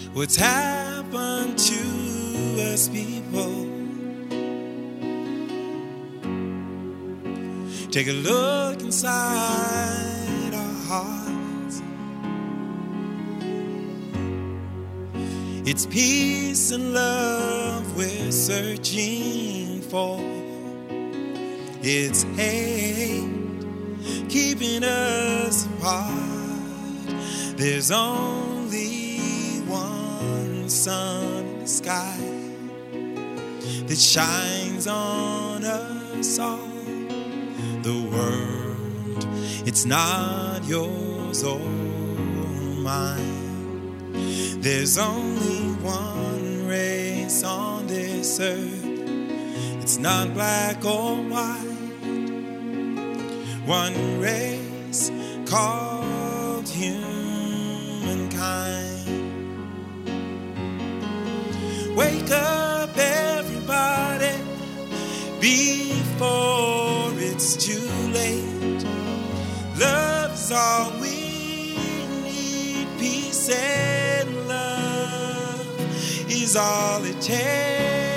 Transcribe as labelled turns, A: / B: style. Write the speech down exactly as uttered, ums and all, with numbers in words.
A: what's happened to us people. Take a look inside our hearts. It's peace and love we're searching for. It's hate keeping us apart. There's only one sun in the sky that shines on us all. The world, it's not yours or mine. There's only one race on this earth. It's not black or white. One race called humankind. Wake up, everybody, before it's too late. Love's all we need. Peace and love is all it takes.